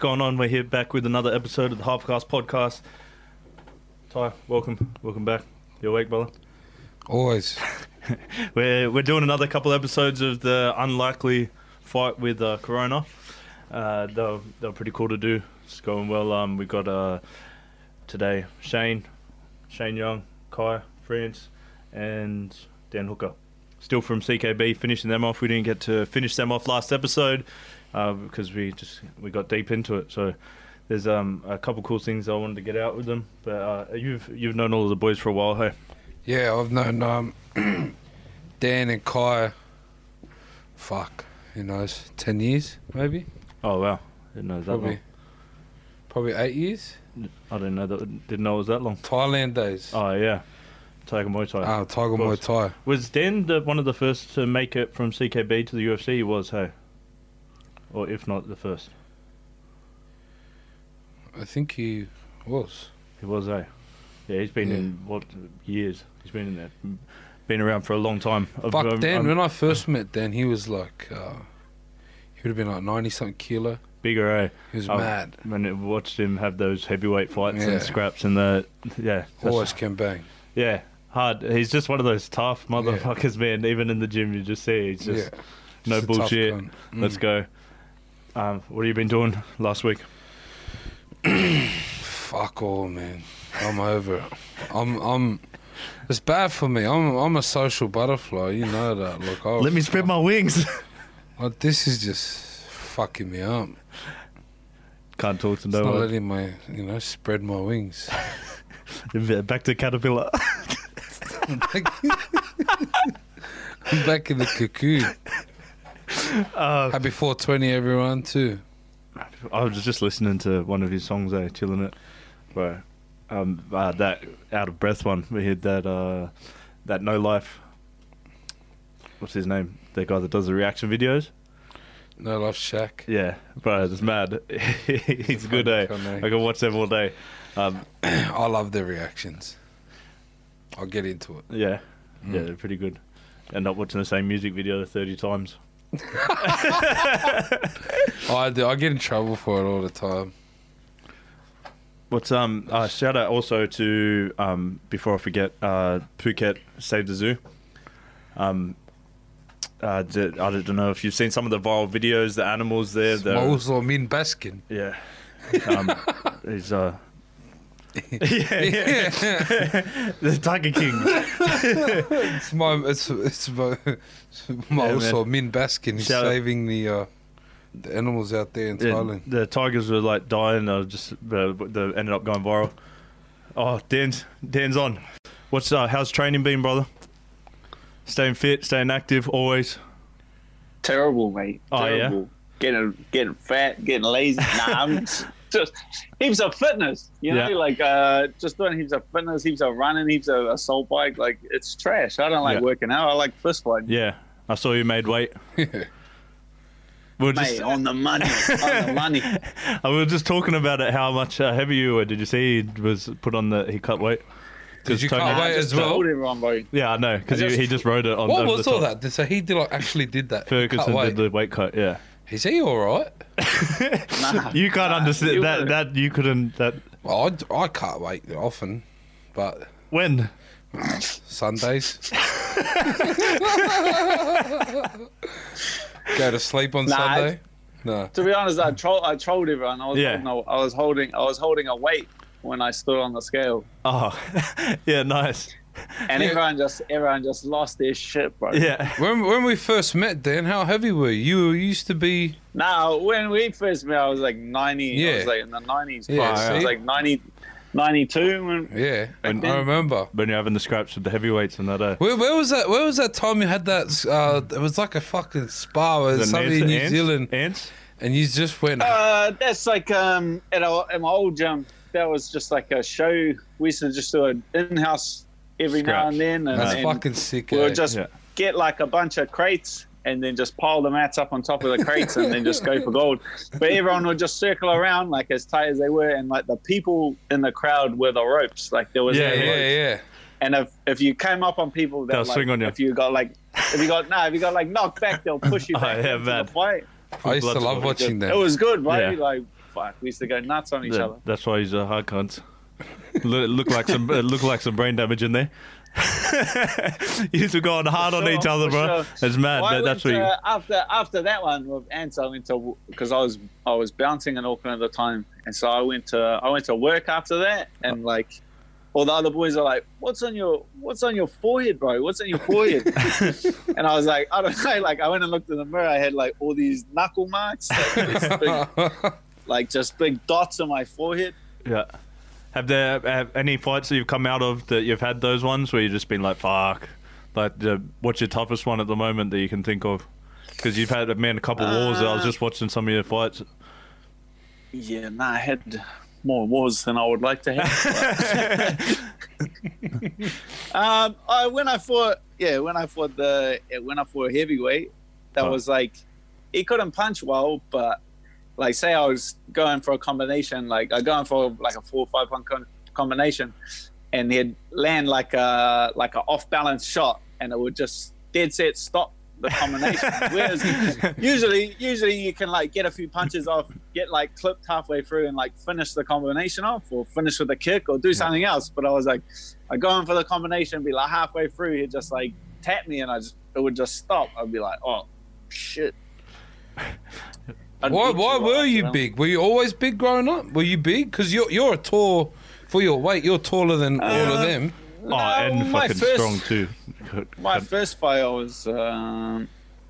going on? We're here back with another episode of the Halfcast podcast. Ty, welcome back. You awake, brother? Always. We're doing another couple episodes of the unlikely fight with Corona. They're pretty cool to do. It's going well. We got today Shane Young, Kai France, and Dan Hooker. Still from CKB, finishing them off. We didn't get to finish them off last episode because we got deep into it. So there's a couple cool things I wanted to get out with them. But you've known all of the boys for a while, hey? Yeah, I've known Dan and Kai. 10 years maybe. Oh wow, didn't know that long. Probably 8 years. I didn't know it was that long. Thailand days. Oh yeah, Tiger Muay Thai. Tiger Muay Thai. Was Dan one of the first to make it from CKB to the UFC? He was, hey? Or if not the first? I think he was. He was, hey? Yeah, he's been in, years? He's been in there. Been around for a long time. Fuck, Dan, when I first met Dan, he was like, he would have been like 90-something kilo. Bigger, eh? He was mad. When I watched him have those heavyweight fights and scraps and always can bang. Yeah, hard. He's just one of those tough motherfuckers, man. Even in the gym, you just see he's just no bullshit. Let's go. What have you been doing last week? Fuck all, man. I'm over it. I'm. It's bad for me. I'm a social butterfly. You know that. Look, let me spread my wings. This is just fucking me up. Can't talk to no one. one. Not letting my, spread my wings. Back to caterpillar. I'm back in the cocoon. Happy 420, everyone, too. I was just listening to one of his songs, chilling it. Bro, that out of breath one. We heard that No Life. What's his name? The guy that does the reaction videos. No Life Shaq. Yeah, bro, it's mad. He's good, eh? I can watch them all day. I love their reactions. I'll get into it. Yeah, yeah, they're pretty good. End up watching the same music video 30 times. I do. I get in trouble for it all the time. What's shout out also to before I forget, Phuket Save the Zoo. I don't know if you've seen some of the viral videos. The animals there. Also Min Baskin. Yeah. He's the Tiger King. It's my also Min Baskin. He's saving the animals out there in Thailand. The tigers were like dying. They ended up going viral. Oh, Dan's on. How's training been, brother? Staying fit, staying active, always. Terrible, mate. Terrible. Yeah? Getting fat, getting lazy. Nah, I'm just heaps of fitness. Just doing heaps of fitness, heaps of running, heaps of assault bike. Like, it's trash. I don't like working out. I like fist fighting. Yeah, I saw you made weight. Mate, on the money. On the money. We were just talking about it, how much heavy you were. Did you see he was put on he cut weight? Did you cut weight as well? Yeah, I know, because he just wrote it on. What was all that? So he actually did that. Ferguson did the weight cut. Yeah. Is he all right? You can't understand that. You couldn't. That. Well, I cut weight often, but when? Sundays. Go to sleep on Sunday. No. To be honest, I trolled everyone. I was holding a weight when I stood on the scale. Oh, yeah, nice. And everyone just lost their shit, bro. Yeah. When we first met, Dan, how heavy were you? You used to be. No, when we first met, I was like 90. Yeah. I was like in the 90s. Yeah, I was like 90, 92. I remember. When you're having the scraps with the heavyweights and that. Where was that? Where was that time you had that? It was like a fucking spa with somebody in New Zealand. Ants? And you just went. That's like at my old gym. That was just like a show. We used to just do an in-house every now and then. And, that's fucking sick. We would just get like a bunch of crates and then just pile the mats up on top of the crates and then just go for gold. But everyone would just circle around like as tight as they were, and like the people in the crowd were the ropes. Like there was no ropes. And if you came up on people, they'll swing on you. If you got knocked back, they'll push you back into the fight. I used to love watching that. It was good, right? Yeah. Like fuck, we used to go nuts on each other. That's why he's a hard cunt. Look like some brain damage in there. You used to go on hard on each other, bro. Sure. It's mad. Well, That's what you... after that one with Ants, I went to, because I was bouncing in Auckland at the time, and so I went to work after that, and like all the other boys are like, "What's on your forehead, bro? What's on your forehead?" And I was like, "I don't know." Like I went and looked in the mirror. I had like all these knuckle marks, like just big dots on my forehead. Yeah. Have any fights that you've come out of that you've had those ones where you've just been like, fuck? Like, what's your toughest one at the moment that you can think of? Because you've had, man, a couple wars. I was just watching some of your fights. Yeah, I had more wars than I would like to have. When I fought heavyweight, that was like, he couldn't punch well, but like, say I was going for a combination, like I'm going for like a 4 or 5 pound combination, and he'd land like a off balance shot, and it would just dead set stop the combination. Whereas usually you can like get a few punches off, get like clipped halfway through, and like finish the combination off, or finish with a kick, or do something else. But I was like, I go in for the combination, be like halfway through, he'd just like tap me, and it would just stop. I'd be like, oh shit. Why were you big? Were you always big growing up? Were you big? Because you're a tall, for your weight, you're taller than all of them. No, and fucking strong too. My first fight, I was, that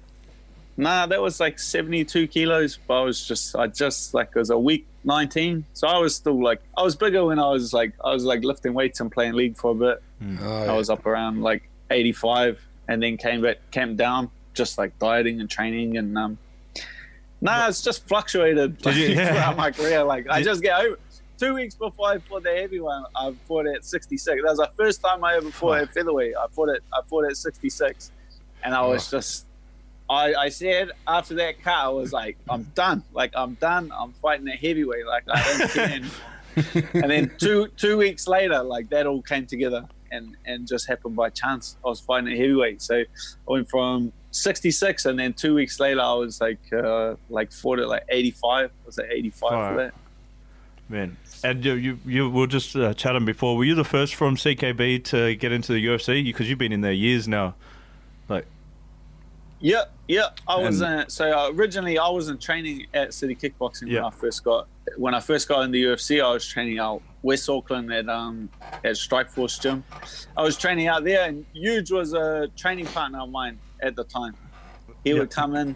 was like 72 kilos, but I just like, it was a week 19. So I was still like, I was bigger when I was like lifting weights and playing league for a bit. I was up around like 85, and then came down, just like dieting and training, and it's just fluctuated throughout my career. Like I just get over. 2 weeks before I fought the heavy one, I fought at 66. That was the first time I ever fought at featherweight. I fought at 66, and I was just. I said after that cut, I was like, I'm done. Like I'm done. I'm fighting at heavyweight. Like I don't care anymore. And then two weeks later, like that all came together and just happened by chance. I was fighting at heavyweight, so I went from 66, and then 2 weeks later, I was like fought at like 85. I was at 85 for that. Man, and you were just chatting before. Were you the first from CKB to get into the UFC? Because you've been in there years now. Like, yeah. I was originally I wasn't training at City Kickboxing when I first got in the UFC. I was training out West Auckland at Strikeforce Gym. I was training out there, and Huge was a training partner of mine at the time. He would come in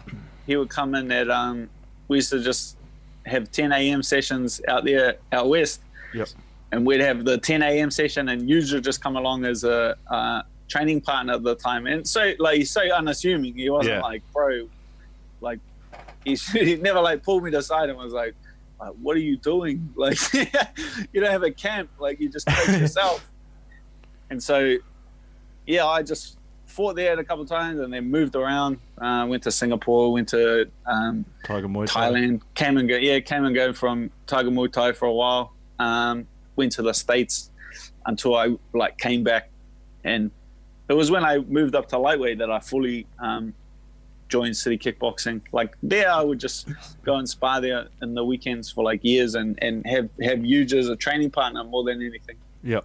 at we used to just have 10 a.m. sessions out there out west. Yep. And we'd have the 10 a.m. session, and Huge would just come along as a training partner at the time. And so like he's so unassuming. He wasn't like, bro, like he never like pulled me to the side and was like, what are you doing? Like you don't have a camp, like you just coach yourself. And so I just fought there a couple of times, and then moved around, went to Singapore, went to Tiger Muay Thai. Thailand, came and go from Tiger Muay Thai for a while, went to the States until I like came back, and it was when I moved up to lightweight that I fully joined City Kickboxing. Like there, I would just go and spar there in the weekends for like years, and have Huge as a training partner more than anything. Yep.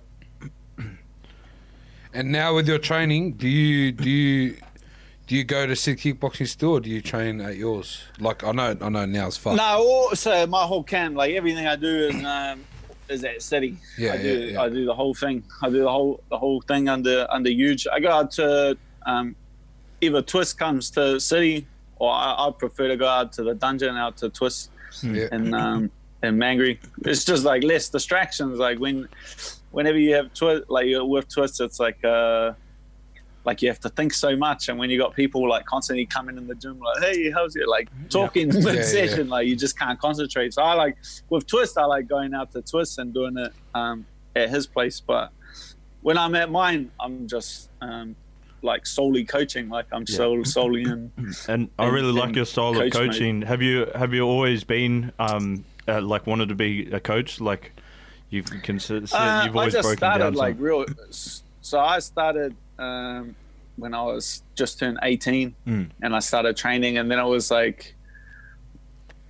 And now with your training, do you go to City Kickboxing still, or do you train at yours? Like I know now it's fun. No, so my whole camp, like everything I do is at City. I do the whole thing. I do the whole thing under Huge. I go out to either Twist comes to City, or I prefer to go out to the dungeon, out to Twist and Mangry. It's just like less distractions. Like whenever you have Twist, like you're with Twist, it's like you have to think so much, and when you got people like constantly coming in the gym, like, hey, how's it? Like talking mid-session, like you just can't concentrate. So I like with Twist, I like going out to Twist and doing it at his place. But when I'm at mine, I'm just like solely coaching. Like I'm solely in. And I really like your style of coaching. Mode. Have you always been like wanted to be a coach? Like you've always broken down. Like real. So I started when I was just turned 18, and I started training, and then it was like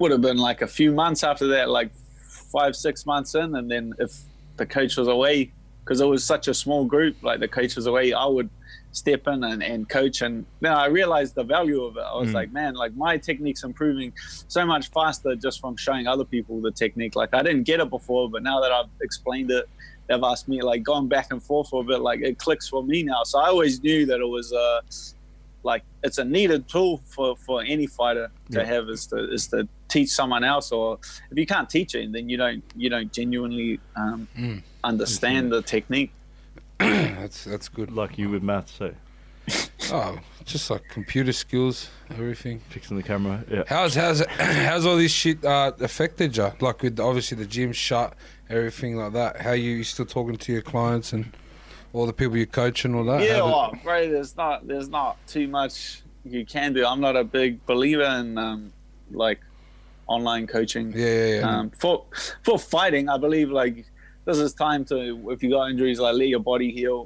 would have been like a few months after that, like 5-6 months in, and then if the coach was away, because it was such a small group, like the coach was away, I would step in and coach. And then I realized the value of it. I was like, man, like my technique's improving so much faster just from showing other people the technique. Like I didn't get it before, but now that I've explained it, they've asked me, like going back and forth for a bit, like it clicks for me now. So I always knew that it was like it's a needed tool for any fighter to have is to teach someone else. Or if you can't teach it, then you don't genuinely understand the technique. That's good. Like you with maths, so Oh, just like computer skills, everything. fixing the camera. Yeah. How's all this shit affected you? Like with obviously the gym shut, everything like that. How you still talking to your clients and all the people you coach and all that? Yeah, well, bro, there's not too much you can do. I'm not a big believer in like online coaching. Yeah. For fighting, I believe like this is time to, if you got injuries, like let your body heal.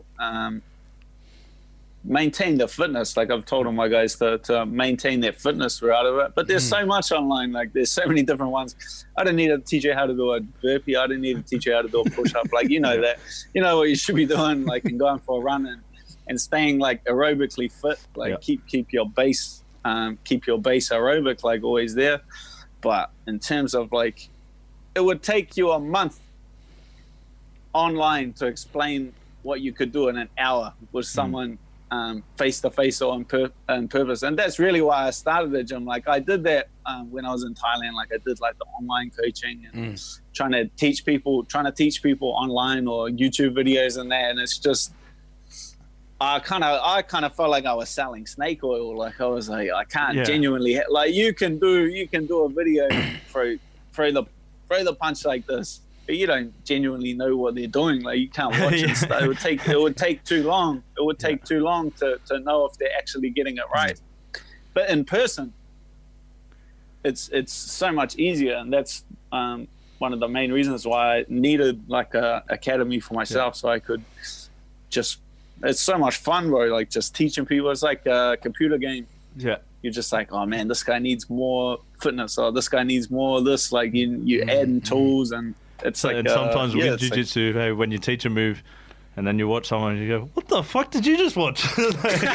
Maintain the fitness. Like I've told all my guys to maintain their fitness throughout of it. But there's so much online. Like there's so many different ones. I didn't need to teach you how to do a burpee. I didn't need to teach you how to do a push-up. Like you know that. You know what you should be doing. Like and going for a run and staying like aerobically fit. Like keep your base aerobic like always there. But in terms of like, it would take you a month online to explain what you could do in an hour with someone face to face or on purpose. And that's really why I started the gym. Like I did that when I was in Thailand. Like I did like the online coaching and trying to teach people online or YouTube videos and that. And it's just, I kind of felt like I was selling snake oil. Like I was like, I can't genuinely like you can do a video throw the punch like this, but you don't genuinely know what they're doing. Like you can't watch it. So it would take too long. It would take too long to know if they're actually getting it right. But in person, it's so much easier, and that's one of the main reasons why I needed like a academy for myself, so I could just. It's so much fun, bro. Like just teaching people. It's like a computer game. Yeah. You're just like, oh man, this guy needs more fitness, or this guy needs more of this. Like you adding tools, and it's like. And sometimes with jiu-jitsu, hey, when you teach a move, and then you watch someone, and you go, "What the fuck did you just watch?" So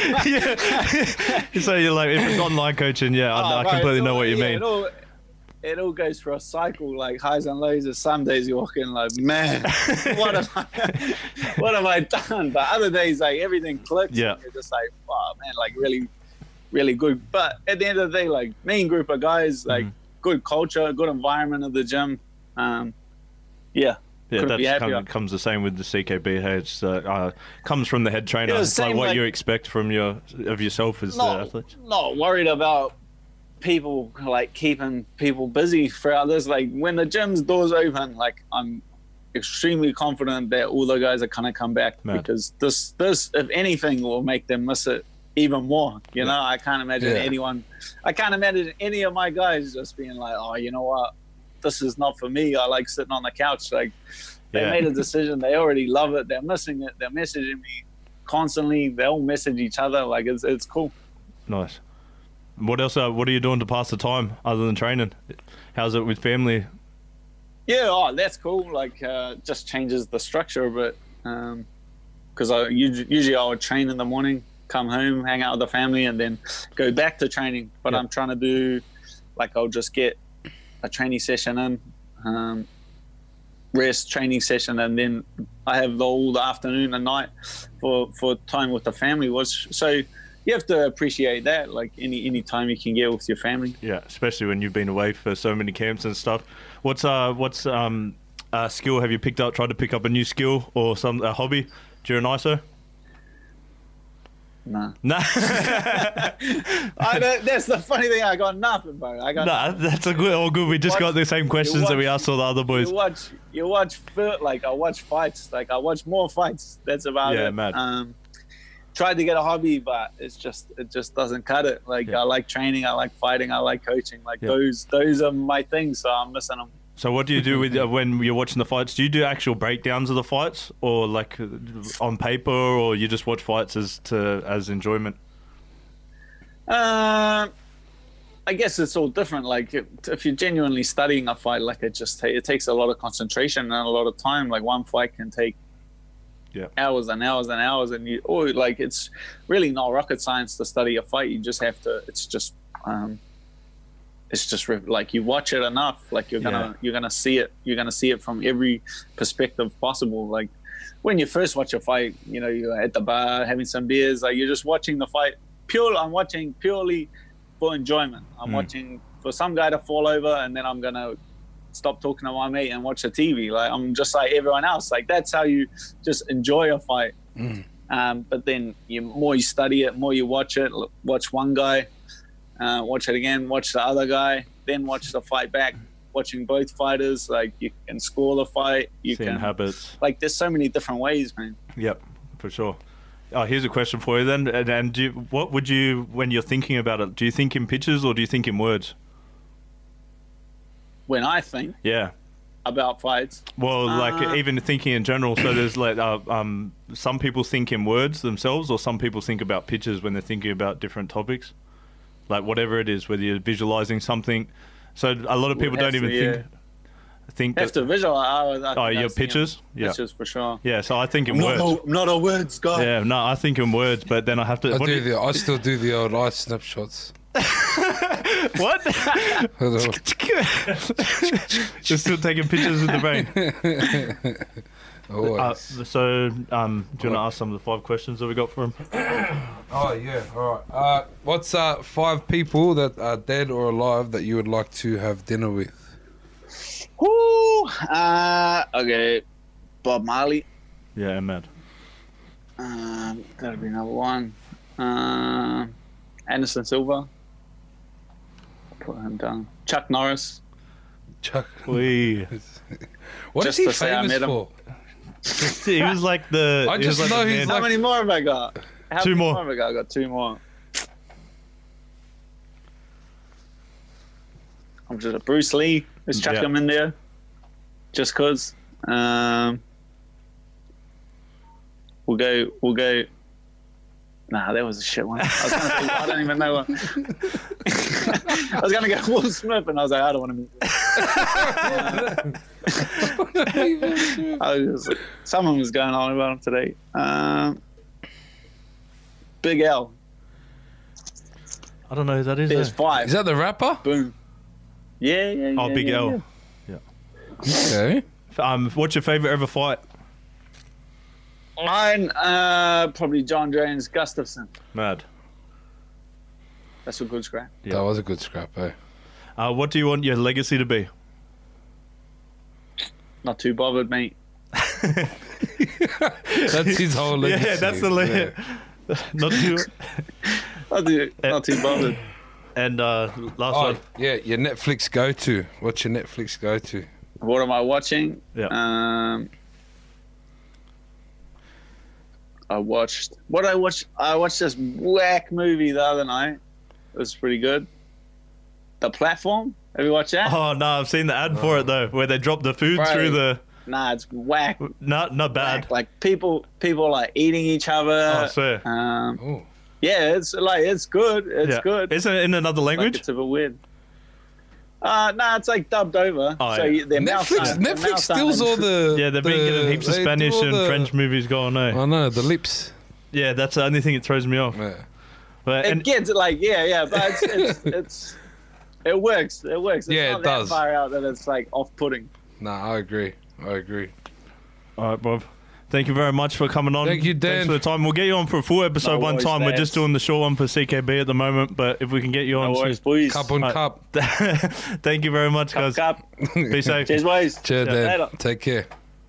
you're like, if it's online coaching, I completely know what you mean. It all goes for a cycle, like highs and lows. And some days you walk in like, man, what have I done? But other days, like everything clicks. Yeah. And you're just like, wow, man, like really, really good. But at the end of the day, like main group of guys, like good culture, good environment of the gym. Yeah, that comes the same with the CKB. Hey, it's comes from the head trainer. It's like what you expect from yourself as the athlete. Not worried about people like keeping people busy throughout this. Like when the gym's doors open, like I'm extremely confident that all the guys are gonna come back, because this if anything will make them miss it even more. You know, I can't imagine any of my guys just being like, oh, you know what, this is not for me. I like sitting on the couch. Like they made a decision. They already love it. They're missing it. They're messaging me constantly. They all message each other. Like it's cool. Nice. What else? What are you doing to pass the time other than training? How's it with family? Yeah, that's cool. Like, just changes the structure a bit. Because usually I would train in the morning, come home, hang out with the family, and then go back to training. But I'm trying to do, like, I'll just get a training session in, rest, training session, and then I have all the afternoon and night for time with the family. So you have to appreciate that, like any time you can get with your family. Yeah, especially when you've been away for so many camps and stuff. What's skill have you picked up? Tried to pick up a new skill or a hobby during ISO? Nah. That's the funny thing. I got nothing, bro. That's all good. We just got the same questions that we asked all the other boys. You watch like I watch fights. Like I watch more fights. That's about it. Mad. Tried to get a hobby, but it just doesn't cut it. Like I like training, I like fighting, I like coaching. Like those are my things. So I'm missing them. So what do you do with when you're watching the fights? Do you do actual breakdowns of the fights, or like on paper, or you just watch fights as enjoyment? I guess it's all different. Like if you're genuinely studying a fight, like it takes a lot of concentration and a lot of time. Like one fight can take hours and hours and hours, and it's really not rocket science to study a fight. You just have to. It's just like you watch it enough. Like you're gonna see it. You're gonna see it from every perspective possible. Like when you first watch a fight, you're at the bar having some beers. Like you're just watching the fight. I'm watching purely for enjoyment. I'm watching for some guy to fall over, and then I'm gonna stop talking to my mate and watch the TV. Like I'm just like everyone else. Like that's how you just enjoy a fight. But then more you study it, more you watch it. Watch one guy, watch it again, watch the other guy, then watch the fight back. Watching both fighters, like you can score the fight. You Seeing can habits. Like there's so many different ways, man. Yep, for sure. Oh, here's a question for you then. And what would you, when you're thinking about it, do you think in pictures or do you think in words? When I think about fights, well, like even thinking in general. So there's like some people think in words themselves, or some people think about pictures when they're thinking about different topics, like whatever it is, whether you're visualizing something. So a lot of people don't even think have to visualize. Your pictures? Pictures for sure. Yeah, so I think in words. Not a words guy. Yeah, no, I think in words, but then I have to. I still do the old eye snapshots. What? You're still taking pictures with the brain. So, do you want to ask some of the 5 questions that we got for him? Oh, yeah. All right. What's 5 people that are dead or alive that you would like to have dinner with? Okay. Bob Marley. Yeah, mad. That'll be number 1. Anderson Silva. Put him down. Chuck Norris. Chuck. What is he famous for? He was like the. I just know he's How many more have I got? Two more. I got 2 more. I'm just a Bruce Lee. Let's chuck him in there. Just cause. We'll go. Nah, that was a shit one. I don't even know one. I was gonna go Will Smith, and I was like, I don't want to. Someone was going on about him today. Big L. I don't know who that is. There's 5. Is that the rapper? Boom. Yeah. Oh, Big L. Yeah. Okay. What's your favorite ever fight? Mine, probably John Jones Gustafson. Mad. That's a good scrap. Yeah. That was a good scrap, eh? What do you want your legacy to be? Not too bothered, mate. That's his whole legacy. Yeah, that's the Not too bothered. And last one. Yeah, your Netflix go-to. What's your Netflix go-to? What am I watching? Yeah. I watched this whack movie the other night. It was pretty good. The Platform. Have you watched that? Oh no, I've seen the ad for it though, where they drop the food through the. Nah, it's whack. Not bad. Whack. Like people like eating each other. Oh, swear. Yeah, it's good. It's good. Isn't it in another language? Like it's a bit weird. Nah, it's like dubbed over. Oh, so yeah. Netflix steals all the. Yeah, they've been getting heaps of Spanish and French movies going on. I know, the lips. Yeah, that's the only thing that throws me off. Yeah. But it gets like but it's it works. It works. It's yeah, not it does. That far out that it's like off-putting. Nah, I agree. All right, Bob. Thank you very much for coming on. Thank you, Dan. Thanks for the time. We'll get you on for a full episode one time. Thanks. We're just doing the short one for CKB at the moment, but if we can get you on, boys. Cup on cup. Thank you very much, guys. Cup. Be safe. Cheers, boys. Cheers, Dan. Later. Take care.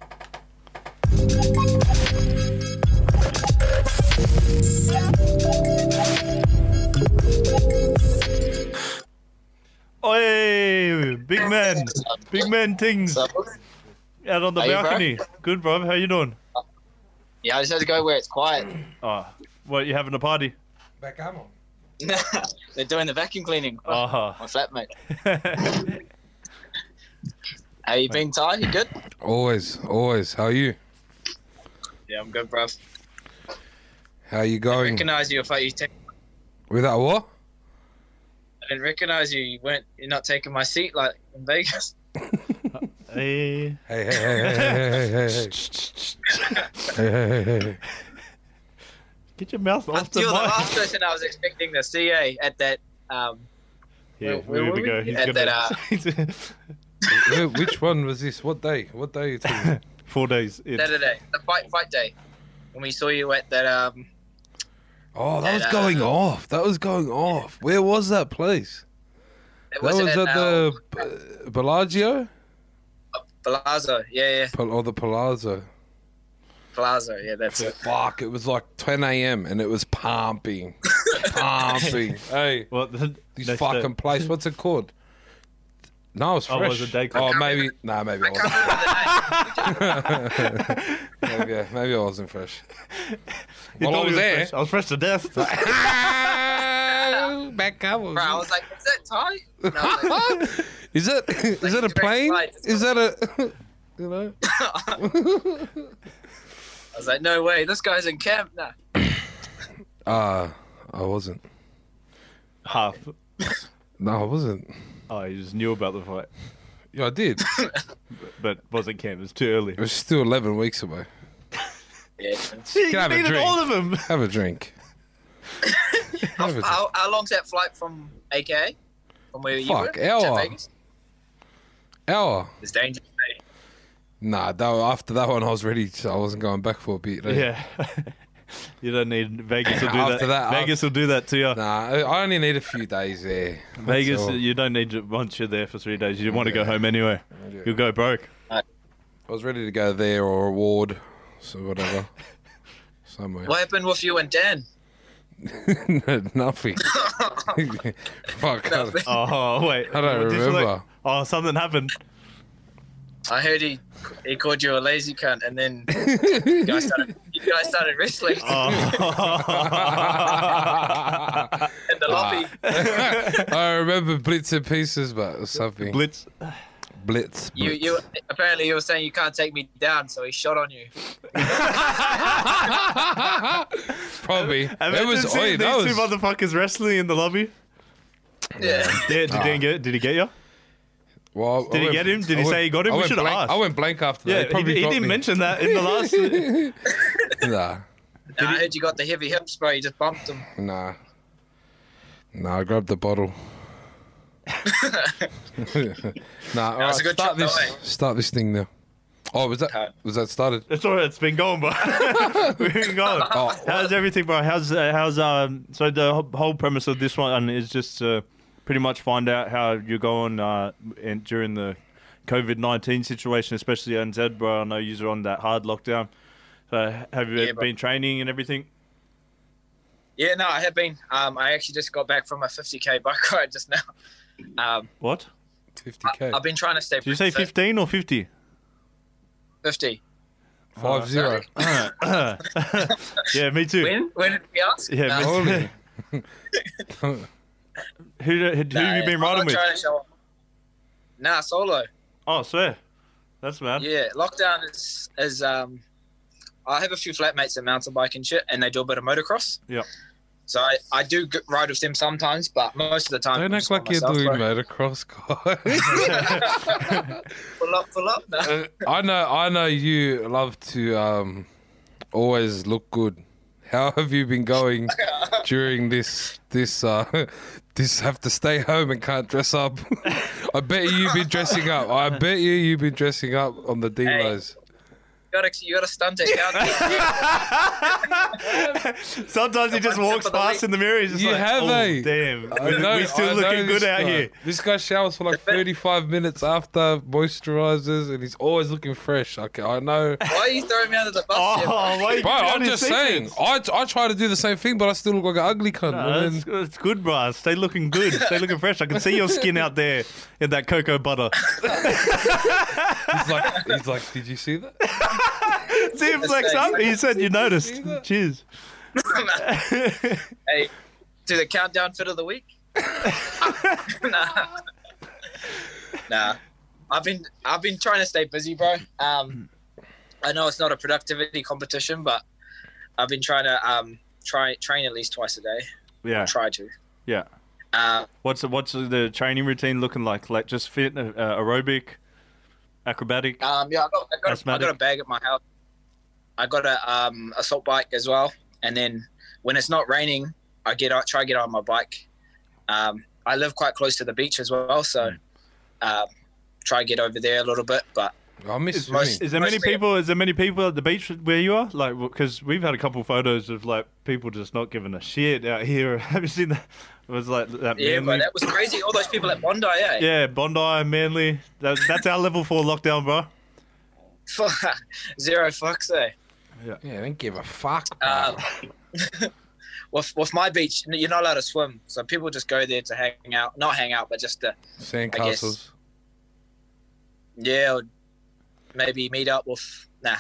Oi, big man things out on the balcony. Good, bro. How you doing? Yeah, I just had to go where it's quiet. Oh, what, you having a party? Back on. They're doing the vacuum cleaning. Oh. My flatmate. How you been, Ty? You good? Always. How are you? Yeah, I'm good, bruv. How you I going? recognise you if you take. Without what? I didn't recognize you. You're not taking my seat like in Vegas. Hey. Hey, hey, hey, hey, hey, hey, hey. Get your mouth off the You're the mic. last person I was expecting to see at that. Yeah, where here were we go. we? He's At gonna... Which one was this? What day? What day are you talking about? 4 days. In. Saturday, the fight day, when we saw you at that. Oh, that was going off. That was going off. Where was that place? It That was at at the Bellagio? Palazzo. Yeah, Or the Palazzo. Palazzo. Yeah, that's it. Fuck, it was like 10 a.m. and it was pumping. Pumping. Hey, Well, the this next fucking day- place. What's it called? No, it's Oh, fresh. was it day Oh, club? maybe. Nah, maybe I I can't wasn't. remember the name. Maybe I wasn't fresh. You Well, I thought was you were there. fresh. I was fresh to death. Back up. Bro, I was like, is that tight? And I was like, Is it? Is Like it a direct plane? flights. Is that a? You know. I was like, no way, this guy's in camp now. I wasn't. Half. No, I wasn't. Oh, you just knew about the fight, Yeah, I did. but wasn't camp. It was too early. It was still 11 weeks away. Yeah. See, Can I have a you needed drink? all of them. Have a drink. Have a drink. How long's that flight from AKA? From where you Fuck, were? hour. To Vegas? Hour. It's dangerous. Eh? Nah, after that one, I was ready. I wasn't going back for a bit. Eh? Yeah. You don't need Vegas will do After that, Vegas will do that to you. Nah, I only need a few days there. That's Vegas, all. you don't need to, once you're there for 3 days, you want to go home anyway. Yeah. You'll go broke. I was ready to go there or a ward, so whatever. Somewhere. What happened with you and Dan? Nothing. Fuck. Nothing. Oh, wait. I don't Did you remember. oh, something happened. I heard he called you a lazy cunt, and then you guys started wrestling Oh. in the lobby. I remember Blitz in pieces, but it was something. Blitz. Blitz. You apparently you were saying you can't take me down, so he shot on you. Probably. And It was. seeing That these two was. motherfuckers wrestling in the lobby. Yeah. Did he get you? Well, Did he get him? Did he say he got him? I We went should've blank- asked. I went blank after that. Yeah, probably he dropped didn't me. mention that in the last. Nah, I heard you got the heavy hips, bro. You just bumped him. nah. Nah, I grabbed the bottle. Nah, That was a good start trip, this. though, eh? Start this thing now. Oh, was that started? It's alright. It's been going, bro. We've been going. Oh, How's everything, bro? How's so the whole premise of this one is just pretty much find out how you're going during the COVID-19 situation, especially in NZ, bro. I know you're on that hard lockdown. So have you Yeah, bro. been training and everything? Yeah, no, I have been. I actually just got back from a 50k bike ride just now. What? 50k. I've been trying to stay. Did you say fit. 15 or 50? 50. 5-0. Yeah, me too. When did we ask? Yeah, No. me Holy. Who have you been riding I'm not with? trying to show off. Nah, solo. Oh, swear. That's mad. Yeah, lockdown is I have a few flatmates that mountain bike and shit, and they do a bit of motocross. Yeah. So I do ride with them sometimes, but most of the time. Don't I'm act just like by you're myself, doing bro. motocross, guys. Pull up. No. I know you love to always look good. How have you been going during this have to stay home and can't dress up? I bet you've been dressing up. I bet you've been dressing up on the delos. You gotta stunt it. Sometimes he just One walks tip of the past week. in the mirror. He's just You like, have, oh, eh? damn. I We're still know looking this good out guy. here. This guy showers for like 35 minutes after moisturizers, and he's always looking fresh. Okay, I know. Why are you throwing me under the bus? Oh, here, bro? why you Bro, giving out I'm his just saying. secrets? I try to do the same thing, but I still look like an ugly cunt. No, and then, it's good, bro. Stay looking good. Stay looking fresh. I can see your skin out there in that cocoa butter. he's like, did you see that? See him flex up. He said you noticed. Cheers. Hey, do the countdown fit of the week? Nah. I've been trying to stay busy, bro. I know it's not a productivity competition, but I've been trying to train at least twice a day. Yeah, Try to. yeah. What's the training routine looking like? Like just fit, aerobic, acrobatic? Yeah, I got a bag at my house. I got a assault bike as well, and then when it's not raining, I try to get on my bike. I live quite close to the beach as well, so try to get over there a little bit. But I miss swimming. Is there many people? Is there many people at the beach where you are? Like, because we've had a couple photos of like people just not giving a shit out here. Have you seen that? It was like that. Yeah, Manly. but that was crazy. All those people at Bondi, eh? Yeah, Bondi, Manly. That's our level 4 lockdown, bro. Zero fucks, eh? Yeah, I don't give a fuck. Bro. With my beach, you're not allowed to swim, so people just go there to hang out. Not hang out, but just to Sandcastles. Yeah, or maybe meet up with. Nah.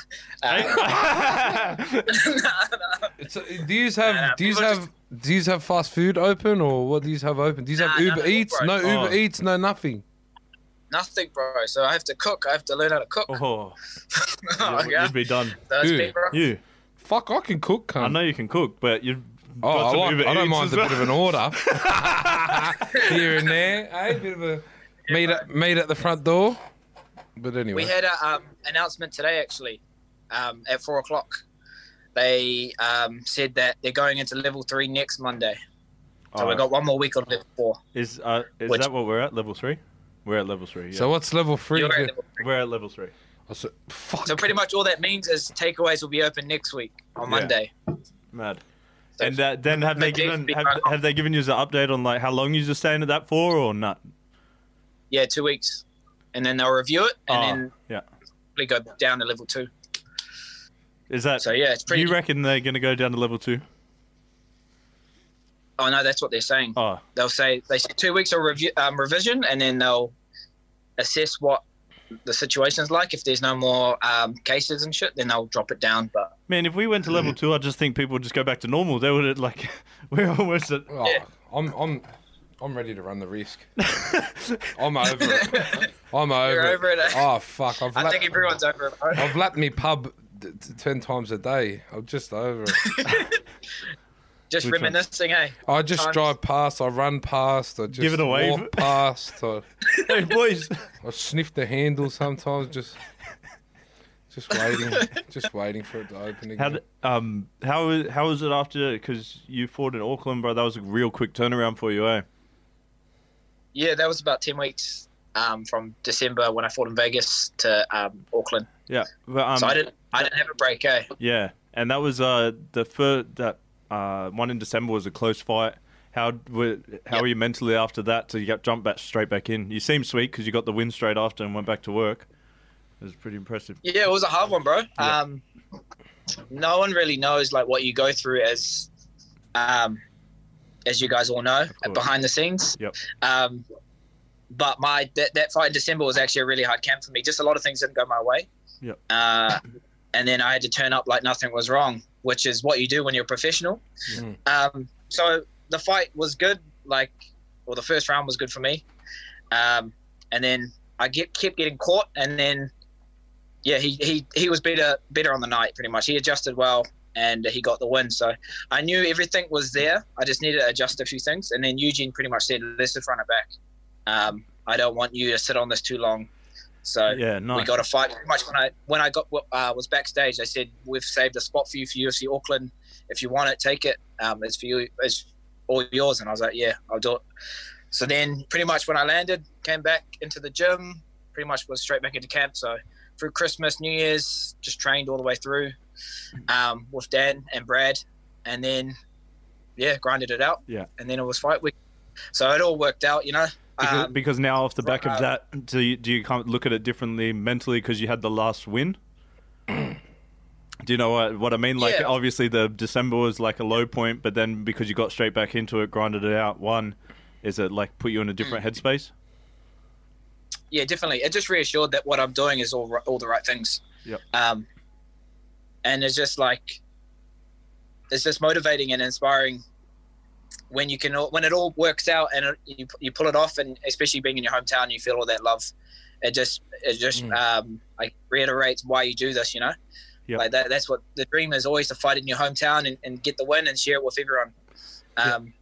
Do you have fast food open, or what do you have open? Do you have Uber Eats? Bro. No Uber Eats, no nothing. Nothing, bro. So I have to cook. I have to learn how to cook. Oh, Yeah. you'd be done. That's Who? me, bro. You. Fuck, I can cook, cunt. I know you can cook, but you. Oh, I don't mind a bit of an order here and there. A bit of a meet at the front door. But anyway, We had a announcement today, actually, at 4:00. They said that they're going into level 3 next Monday. So we've got one more week on level 4. Is that what we're at? Level 3? We're at level 3. Yeah. so what's level 3? You're at level 3. We're at level 3. Fuck. So pretty much all that means is takeaways will be open next week on Yeah. Monday. Mad. So And then have they given you an update on like how long you're staying at that for or not? Yeah, 2 weeks. And then they'll review it and then yeah. probably go down to level 2. Is that? So yeah, it's pretty. You reckon they're going to go down to level 2? Oh no, that's what they're saying. Oh, They say 2 weeks of revision, and then they'll assess what the situation's like. If there's no more cases and shit, then they'll drop it down. But man, if we went to level 2, I just think people would just go back to normal. They would like, we're almost at. Oh, I'm ready to run the risk. I'm over it. You're over it. Eh? Oh fuck! I think everyone's over it. Bro. I've lapped me pub 10 times a day. I'm just over it. Just Which one? I reminiscing, just Times. drive past. I run past. I just Give it a wave. walk past. Hey boys. I sniff the handle sometimes. Just waiting for it to open again. How was it after? Because you fought in Auckland, bro. That was a real quick turnaround for you, eh? Yeah, that was about 10 weeks from December when I fought in Vegas to Auckland. Yeah. But, So I didn't have a break, eh? Yeah, and that was the first one in December was a close fight. How were you mentally after that to jump back straight back in? You seemed sweet because you got the win straight after and went back to work. It was pretty impressive. Yeah, it was a hard one, bro. Yeah. No one really knows like what you go through as you guys all know behind the scenes. Yep. But that fight in December was actually a really hard camp for me. Just a lot of things didn't go my way. Yep. And then I had to turn up like nothing was wrong, which is what you do when you're a professional. Mm. So the fight was good, the first round was good for me. And then I kept getting caught, and then yeah, he was better on the night pretty much. He adjusted well, and he got the win. So I knew everything was there. I just needed to adjust a few things, and then Eugene pretty much said, "Let's just run it back. I don't want you to sit on this too long." So Yeah, nice. we got a fight. Pretty much when I was backstage, I said, "We've saved a spot for you for UFC Auckland. If you want it, take it. It's for you. It's all yours." And I was like, "Yeah, I'll do it." So then, pretty much when I landed, came back into the gym. Pretty much was straight back into camp. So through Christmas, New Year's, just trained all the way through with Dan and Brad, and then grinded it out. Yeah. And then it was fight week. So it all worked out, you know. Because now off the back of that, do you kind of look at it differently mentally because you had the last win? Do you know what I mean? Like, Yeah. obviously the December was like a low point, but then because you got straight back into it, grinded it out, is it like put you in a different headspace? Yeah, definitely. It just reassured that what I'm doing is all the right things. Yep. And it's just motivating and inspiring when it all works out and you pull it off, and especially being in your hometown, you feel all that love. It just like reiterates why you do this, you know. Yep. Like that's what the dream is, always to fight in your hometown and get the win and share it with everyone.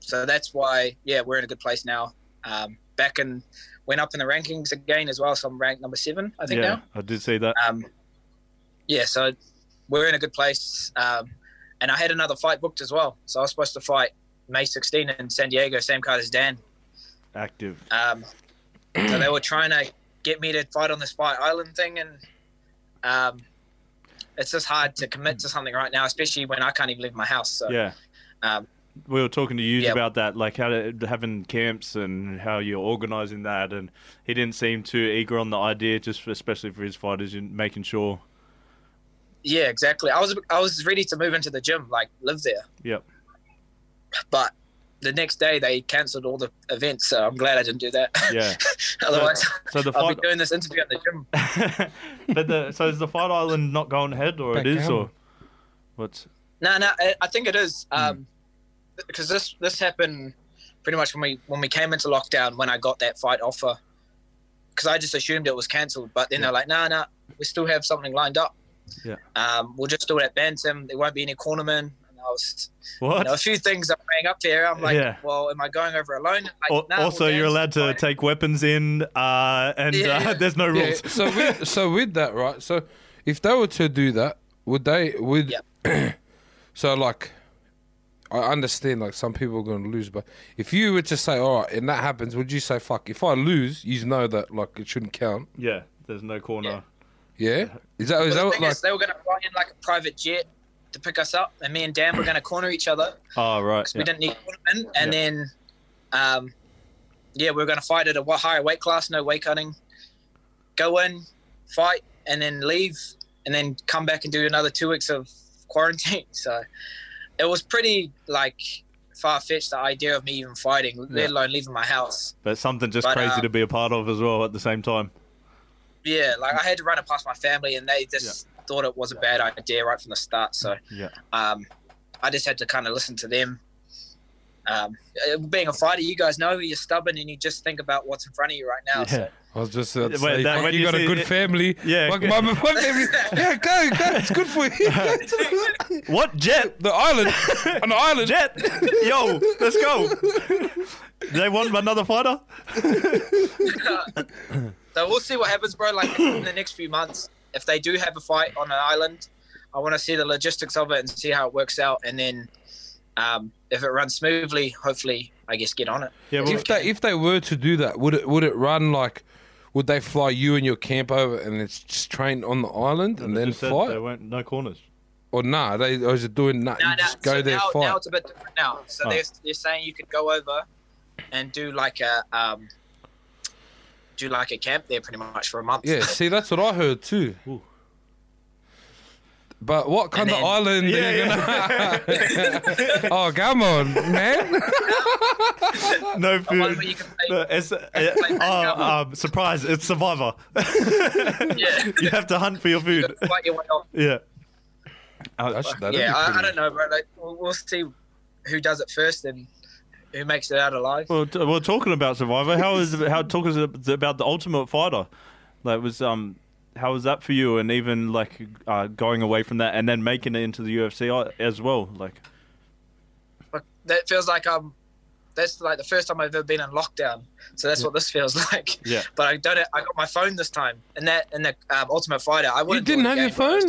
So that's why, we're in a good place now. Went up in the rankings again as well. So I'm ranked number 7, I think now. I did see that. So we're in a good place. And I had another fight booked as well. So I was supposed to fight May 16 in San Diego, same card as Dan. Active. So they were trying to get me to fight on this Fight Island thing, and it's just hard to commit to something right now, especially when I can't even leave my house. So, we were talking to you about that, like having camps and how you're organising that, and he didn't seem too eager on the idea, just especially for his fighters, and making sure. Yeah, exactly. I was ready to move into the gym, like live there. Yep. But the next day they cancelled all the events, so I'm glad I didn't do that. Yeah. Otherwise, so the I'll be doing this interview at the gym. But so is the Fight Island not going ahead, or it is, or what's? No, I think it is. Because this happened pretty much when we came into lockdown, when I got that fight offer. Because I just assumed it was cancelled, but then they're like, no, we still have something lined up. Yeah. We'll just do it at Bantam. There won't be any cornermen. I was, what? A few things are weighing up there. I'm like, well, am I going over alone? Like, also, you're allowed to take weapons in, and there's no rules. Yeah. So with that, right? So if they were to do that, would they? So like, I understand like some people are going to lose, but if you were to say, all right, and that happens, would you say, fuck, if I lose, you know that like it shouldn't count? Yeah, there's no corner. Yeah. Is that like they were going to fly in like a private jet to pick us up, and me and Dan were going to corner each other. Oh, right. We didn't need cornermen, and then, we were going to fight at a higher weight class, no weight cutting. Go in, fight, and then leave, and then come back and do another 2 weeks of quarantine. So it was pretty like far-fetched, the idea of me even fighting, let alone leaving my house. But something just crazy to be a part of as well at the same time. Yeah, like I had to run it past my family, and they just thought it was a bad idea right from the start. So I just had to kind of listen to them. Being a fighter, you guys know you're stubborn and you just think about what's in front of you right now. So. I was just you got a good family. Yeah, like my family. Yeah, go. It's good for you. What jet? The island, an island jet. Yo, let's go. They want another fighter. So we'll see what happens, bro. Like in the next few months, if they do have a fight on an island, I want to see the logistics of it and see how it works out, and then if it runs smoothly, hopefully, I guess get on it. Yeah. Well, if they were to do that, would it run like? Would they fly you and your camp over and it's just train on the island and then fight? They weren't no corners. Or they was doing that. You just go there fight. Now it's a bit different now. So they're saying you could go over and do like a camp there pretty much for a month. Yeah, see, that's what I heard too. Ooh. But what kind of island are you gonna? Oh, come on, man! No food. Surprise! It's Survivor. You have to hunt for your food. Fight your way off. Yeah. I don't know, bro. Like, we'll see who does it first and who makes it out alive. Well, we're talking about Survivor. Talk us about the Ultimate Fighter. Like, how was that for you? And even like going away from that and then making it into the UFC as well. Like, that feels like that's like the first time I've ever been in lockdown. So that's what this feels like. Yeah. But I got my phone this time. And the Ultimate Fighter, I wouldn't. You didn't have your phone?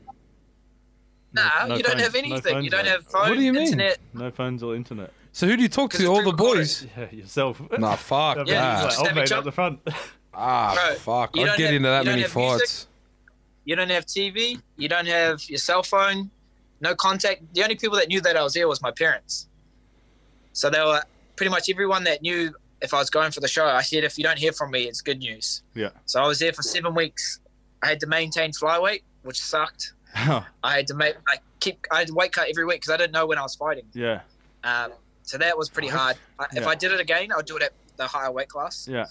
Nah, no you don't phones. have anything. No You don't phones, have phone, What do you mean? internet. No phones or internet. So who do you talk to? All the boys? Yeah, yourself. Nah, fuck Yeah, that. just have Mate each at other. the front. Bro, Fuck. you I'd don't get have- into that you don't many have music? fights. You don't have TV. You don't have your cell phone. No contact. The only people that knew that I was there was my parents. So they were pretty much everyone that knew if I was going for the show. I said, if you don't hear from me, it's good news. Yeah. So I was there for 7 weeks. I had to maintain flyweight, which sucked. I had to I had to weight cut every week because I didn't know when I was fighting. Yeah. So that was pretty hard. If I did it again, I would do it at the higher weight class. Yeah.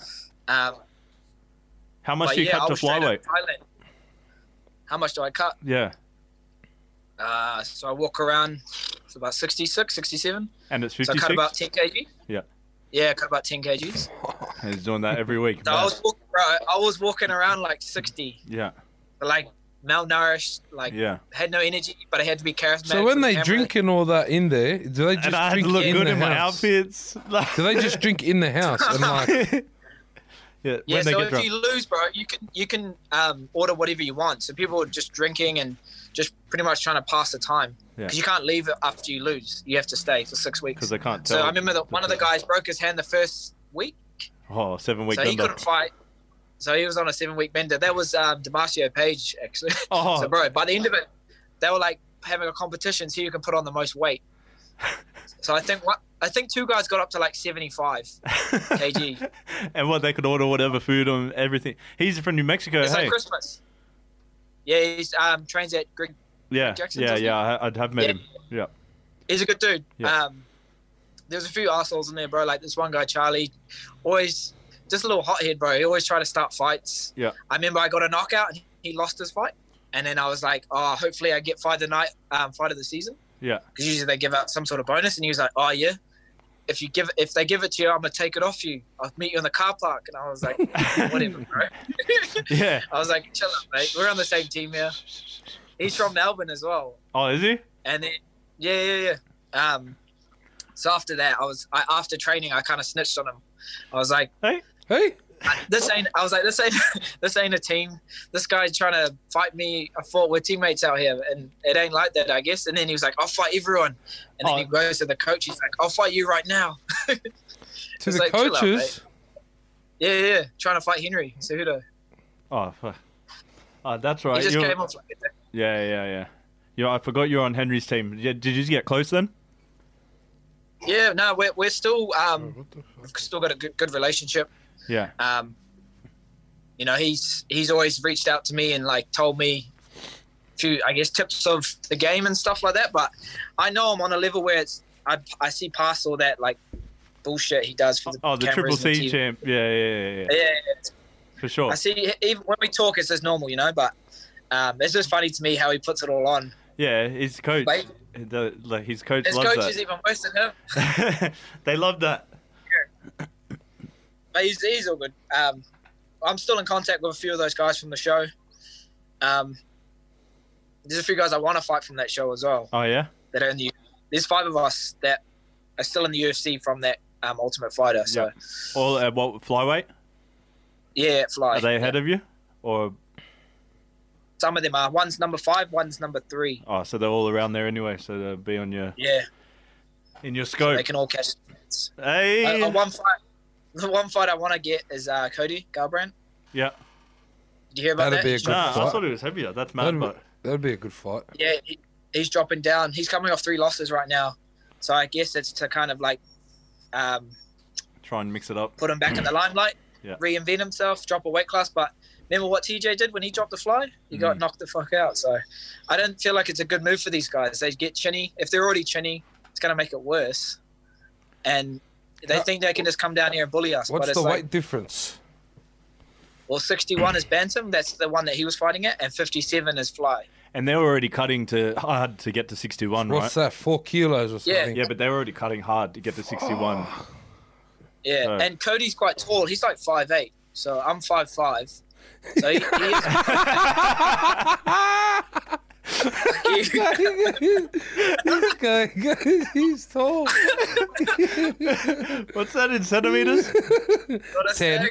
How much do you I cut to was straight out flyweight? of Thailand. How much do I cut? Yeah. So I walk around for about 66, 67. And it's So I 56? cut about 10 kg. Yeah. Yeah, I cut about 10 kgs. He's doing that every week. So I was walking around like 60. Yeah. But like malnourished, like Yeah. had no energy, but I had to be charismatic. So when for the they camera. drink and all that in there, do they just And I had to drink look in good the in my house? outfits. Do they just drink in the house and like? Yeah, Yeah, when they so get if drunk. you lose, bro, you can order whatever you want. So people are just drinking and just pretty much trying to pass the time Yeah. because you can't leave it after you lose. You have to stay for 6 weeks. Because they can't tell. So I remember that one of the guys broke his hand the first week, 7-week so he bender. couldn't fight. So he was on a 7-week bender. That was Damasio Page actually. Oh, So bro, by the end of it, they were like having a competition, so you can put on the most weight. So I think 2 guys got up to like 75 kg. and what they could order whatever food and everything. He's from New Mexico. It's Hey, like Christmas. Yeah, he's trains at Greg. yeah, Jackson, yeah, doesn't he? yeah. I'd have met Yeah. him. Yeah, He's a good dude. Yeah. There's a few assholes in there, bro. Like this one guy, Charlie, always just a little hothead, bro. He always tried to start fights. Yeah. I remember I got a knockout and he lost his fight, and then I was like, oh, hopefully I get fight of the night, fight of the season, yeah. because usually they give out some sort of bonus, and he was like, oh yeah. If they give it to you, I'm gonna take it off you. I'll meet you in the car park, and I was like, whatever, bro. Yeah. I was like, chill out, mate. We're on the same team here. He's from Melbourne as well. Oh, is he? And then, yeah. So after that, after training, I kind of snitched on him. I was like, Hey, this ain't a team. This guy's trying to fight me. I thought we're teammates out here, and it ain't like that, I guess. And then he was like, I'll fight everyone. And then he goes to the coach. He's like, I'll fight you right now. to It's the like, chill out, coaches. Yeah. Trying to fight Henry Cejudo. Oh, fuck. Oh, that's He right. just You're- came off like that. Yeah. Yeah, I forgot you're on Henry's team. Yeah, did you get close then? Yeah, no, we're still we've still got a good relationship. Yeah. You know, he's always reached out to me and like told me a few, I guess, tips of the game and stuff like that. But I know I'm on a level where I see past all that like bullshit he does for the The Triple cameras and C TV. champ. Yeah. Yeah, For sure. I see. Even when we talk, it's just normal, you know. But it's just funny to me how he puts it all on. Yeah, his coach. Like- His coach His loves coach that. is even worse than him. They love that. But he's all good. I'm still in contact with a few of those guys from the show. There's a few guys I want to fight from that show as well. Oh yeah. That are in the. There's 5 of us that are still in the UFC from that Ultimate Fighter. So All at what flyweight? yeah, fly. Are they ahead of you? Or Some of them are. One's number 5, one's number 3. so they're all around there anyway. So they'll be on your Yeah, in your scope. they can all catch. Hey. The one fight I want to get is Cody Garbrandt. Yeah. Did you hear about That'd that? be a good Nah, I fight. thought it was heavier. That's mad, but That'd be a good fight. Yeah, he's dropping down. He's coming off 3 losses right now. So I guess it's to kind of like try and mix it up. put him back in the limelight, Yeah. reinvent himself, drop a weight class. But remember what TJ did when he dropped the fly? He got knocked the fuck out. So I don't feel like it's a good move for these guys. They get chinny. If they're already chinny, it's going to make it worse. And they think they can just come down here and bully us. What's but it's the like, weight difference? well, 61 is bantam. That's the one that he was fighting at. And 57 is fly. And they were already cutting hard to get to 61, right? What's that? 4 kilos or Yeah. something? Yeah, but they were already cutting hard to get to 61. Yeah. Oh. And Cody's quite tall. He's like 5'8". So I'm 5'5". So he is... This guy, he's tall. What's that in centimeters? Not a 10.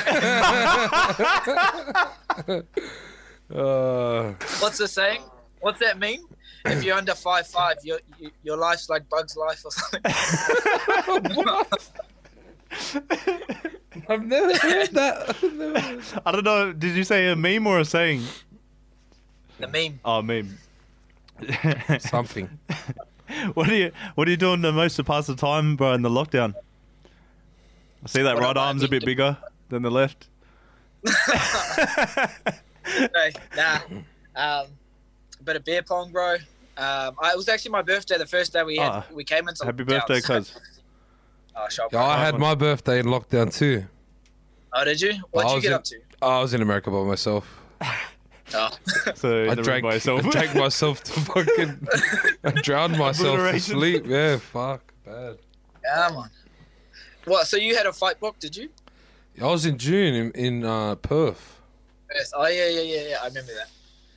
snag. Uh, What's the saying? What's that mean? If you're under 5'5", your life's like Bug's life or something. I've never heard that. I've never heard that. I don't know. Did you say a meme or a saying? The meme. Oh, meme. Something. What are you doing the most to pass the time, bro, in the lockdown? I see that What right am I arm's a bit doing? bigger than the left. No, nah. A bit of beer pong, bro. It was actually my birthday the first day we came into Happy lockdown. birthday, cuz. Oh, shop. Yeah, I had my birthday in lockdown too. Oh, did you? What'd you get up to? I was in America by myself. Oh. So in I the room drank by yourself. I drank myself to fucking. I drowned myself to Obliteration. sleep. Yeah, fuck, bad. Come on. What? So you had a fight book, did you? I was in June in Perth. Yes. Oh, yeah. I remember that.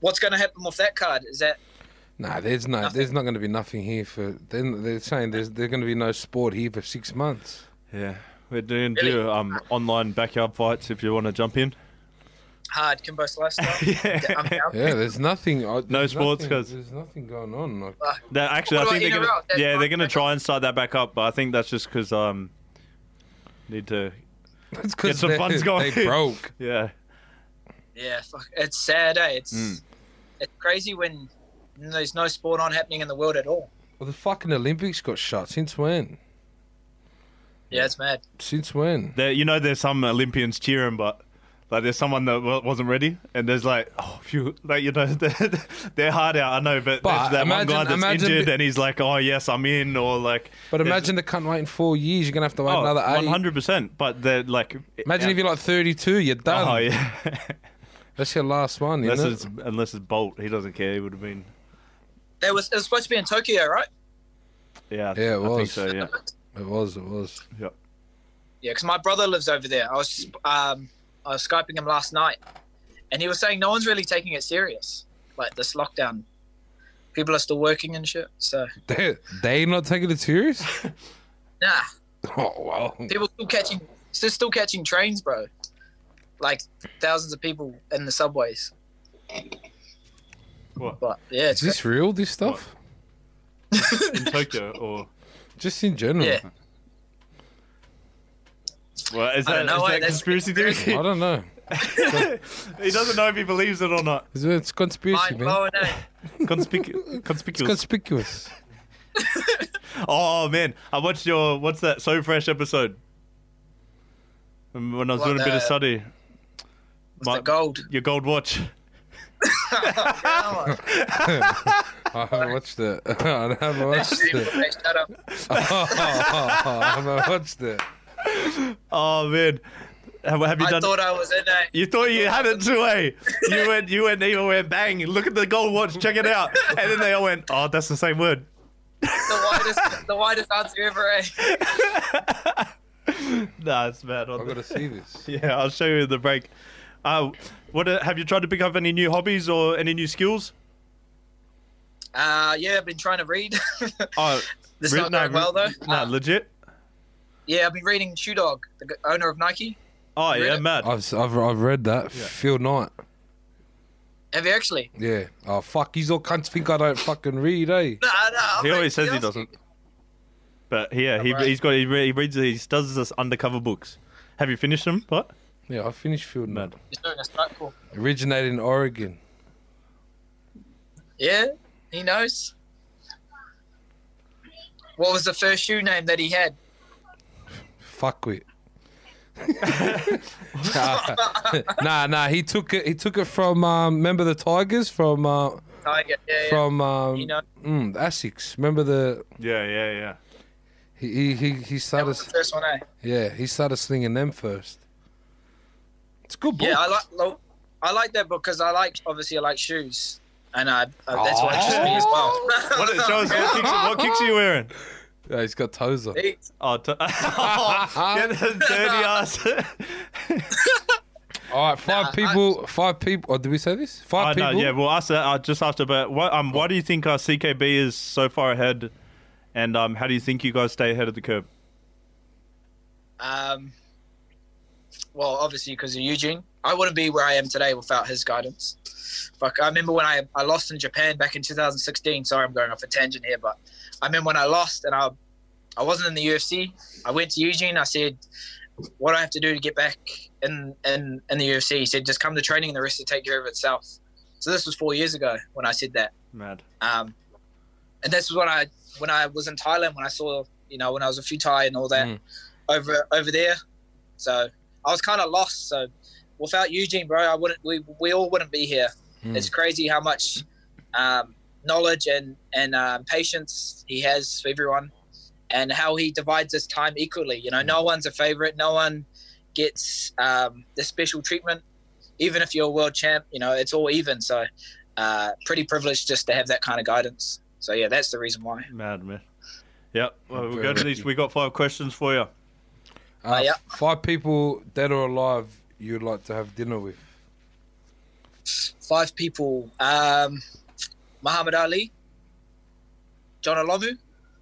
what's going to happen with that card? Is that Nah, there's not going to be nothing here for. They're saying there's going to be no sport here for 6 months. Yeah, we're doing Really? online backyard fights if you want to jump in. hard Kimbo Slice stuff? Yeah. I'm down. Yeah, there's nothing. No sports, 'cause- there's nothing going on. Like, Actually, What I think about they're NRL? gonna, they're gonna Back try and start that back up, but I think that's just because need to it's get some they- funds going. They broke. Yeah. Yeah, fuck. It's sad, eh? It's crazy when there's no sport on happening in the world at all. Well, the fucking Olympics got shut. Since when? Yeah, it's mad. Since when? There's some Olympians cheering, but like there's someone that wasn't ready, and there's like, oh, phew, like they're hard out. I know, but But there's that one guy that's imagine injured, the- and he's like, oh yes, I'm in, or like. But imagine the cunt waiting 4 years. You're gonna have to wait another 8. 100%. But they're like. Imagine if you're like 32, you're done. Oh yeah. That's your last one. Unless it's Bolt, he doesn't care. He would have been. It was supposed to be in Tokyo, right? Yeah. Yeah, it I think was. so. Yeah. It was. Yeah. Yeah, because my brother lives over there. I was skyping him last night, and he was saying no one's really taking it serious. Like this lockdown, people are still working and shit. So They not taking it serious? nah, Oh well. people still catching trains, bro. Like thousands of people in the subways. What? But yeah, Is this real? This stuff? In Tokyo or. Just in general. Yeah. Well, is I don't that know, is that that's conspiracy theory? I don't know. He doesn't know if he believes it or not. It's conspiracy, mind man. blowing, eh? Conspicuous. It's conspicuous. Oh man, I watched your what's that So Fresh episode when I was What, doing a bit of the- study. What's the gold? Your gold watch. Yeah, I haven't watched it. I haven't watched it. hey, shut up. I haven't watched it. Oh man, have you I done? thought I was in it. You thought you had it too, eh? You went bang. Look at the gold watch. Check it out. And then they all went, oh, that's the same word. The widest answer ever, eh? Nah, it's bad. I've got to see this. Yeah, I'll show you the break. What have you tried to pick up any new hobbies or any new skills? Yeah, I've been trying to read. Oh, This is not going well though. Nah, legit. Yeah, I've been reading Shoe Dog, the owner of Nike. Oh Read yeah, it? mad. I've read that. Yeah. Phil Knight. Have you actually? Yeah. Oh fuck! These all cunts think I don't fucking read, eh? No. He always says he doesn't. But yeah, Right. he reads he does this undercover books. Have you finished them? What? Yeah, I finished Phil Knight. Mad. He's doing a strike call. Originated in Oregon. Yeah, he knows. What was the first shoe name that he had? Fuckwit. Nah. He took it from remember the Tigers from Tiger. Yeah. from You know, Asics. Remember the Yeah. he that started was the first one, eh? he started slinging them first. It's a good book. Yeah, I like that book because I like shoes, and that's what interests me as well. What? Show us what kicks are you wearing? Yeah, he's got toes on. Oh, get the dirty ass. All right, five people. Oh, did we say this? Five No, people. yeah, we'll ask that. I just asked about why do you think CKB is so far ahead, and how do you think you guys stay ahead of the curve? Well, obviously because of Eugene. I wouldn't be where I am today without his guidance. Fuck, I remember when I lost in Japan back in 2016. Sorry, I'm going off a tangent here, but I remember when I lost and I wasn't in the UFC. I went to Eugene. I said, what do I have to do to get back in the UFC? He said, just come to training and the rest will take care of itself. So this was 4 years ago when I said that. Mad. And this was when I was in Thailand, when I saw, when I was a few Thai and all that over there. So I was kind of lost. So without Eugene, bro, we all wouldn't be here. It's crazy how much knowledge and patience he has for everyone, and how he divides his time equally. No one's a favorite. No one gets the special treatment. Even if you're a world champ, it's all even. So pretty privileged just to have that kind of guidance. So yeah, that's the reason why. Mad, man. Yep. Well, we'll go to these. We got 5 questions for you. Yeah. 5 people dead or alive you'd like to have dinner with. 5 people. Muhammad Ali, John Olomu,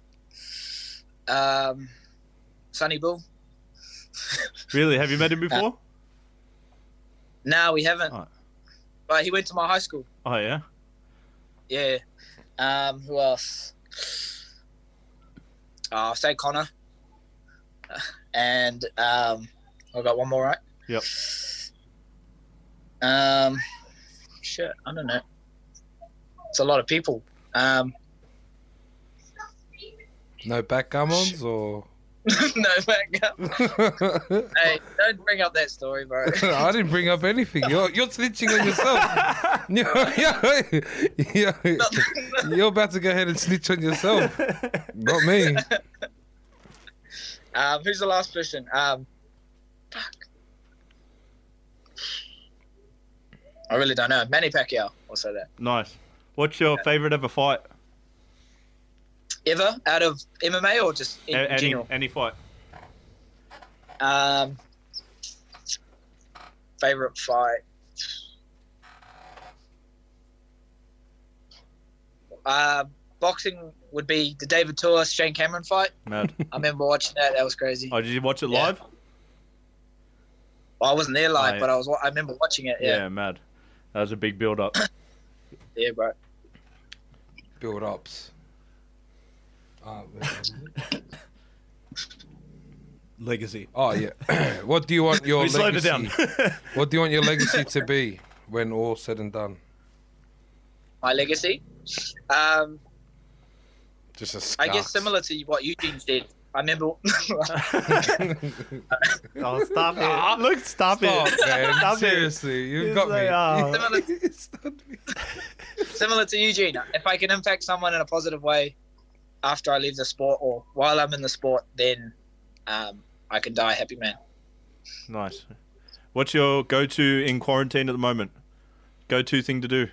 Sonny Bill. Really? Have you met him before? No, we haven't. Oh. But he went to my high school. Oh, yeah? Yeah. Who else? I'll say Connor. And I've got one more, right? Yep. Shit, I don't know. It's a lot of people. No backgammons or? No backup. Hey, don't bring up that story, bro. I didn't bring up anything. You're snitching on yourself. You're about to go ahead and snitch on yourself. Not me. Who's the last person? Fuck. I really don't know. Manny Pacquiao. I'll say that. Nice. What's your favourite ever fight? Ever out of MMA or just in general? Any fight. Favorite fight. Boxing would be the David Tua Shane Cameron fight. Mad. I remember watching that. That was crazy. Oh, did you watch it Yeah. live? Well, I wasn't there live, Oh, yeah. but I remember watching it. Yeah, Yeah, mad. That was a big build-up. yeah, bro. Build-ups. Legacy. Oh yeah. What do you want your We slowed it legacy? down. What do you want your legacy to be when all said and done? My legacy. Just a I scar. guess similar to what Eugene said. I remember. Oh, stop it. Look, stop Stop, it. man. Stop it. Seriously, you've It's got like, me. oh. Similar to Eugene. If I can impact someone in a positive way after I leave the sport or while I'm in the sport, then I can die a happy man. Nice. What's your go-to in quarantine at the moment? Go-to thing to do?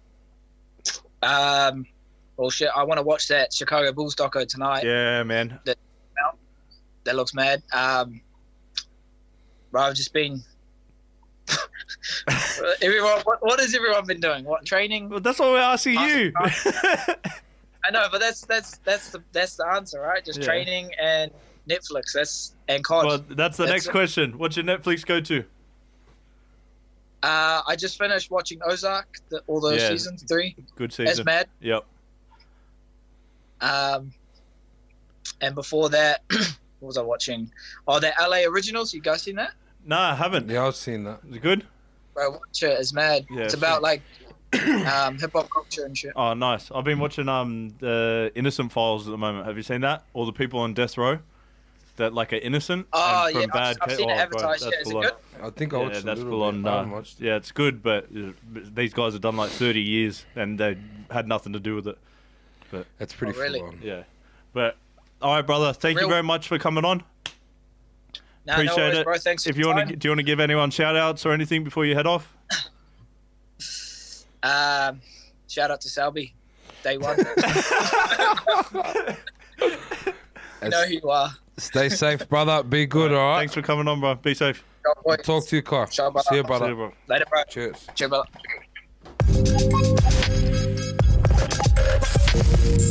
Well, shit, I want to watch that Chicago Bulls doco tonight. Yeah, man. That looks mad. Bro, I've just been... everyone, what has everyone been doing? What, training? Well, that's what we're asking you. I know, but that's the answer, right? Just Yeah. training and Netflix. And COD. Well, that's the next it. question. What's your Netflix go-to? I just finished watching Ozark, all those Yeah. seasons 3. Good That's season. mad. Yep. And before that, what was I watching? Oh, the LA Originals. You guys seen that? No, I haven't. Yeah, I've seen that. Is it good? Bro, watch it. It's mad. Yeah, it's sure. about like hip hop culture and shit. Oh, nice. I've been watching the Innocent Files at the moment. Have you seen that? All the people on death row that like are innocent. Oh and from yeah, bad I've seen it bro, advertised. that's Yeah, is it full good? on. I think I watched Yeah, a that's little full on. bit. I haven't watched it. Yeah, it's good, but these guys have done like 30 years and they had nothing to do with it. That's pretty Oh, really? full on. Yeah. But all right, brother. Thank you Real- very much for coming on. No, Appreciate no worries, it. bro. Thanks for If you your want to, time. do you want to give anyone shout outs or anything before you head off? Shout out to Selby, day one. You know who you are. Stay safe, brother. Be good, all right? Thanks for coming on, bro. Be safe. Go, boys. Talk to you, Carl. Ciao, brother. See you, See brother. you, bro. Later, bro. Cheers. Cheers, brother.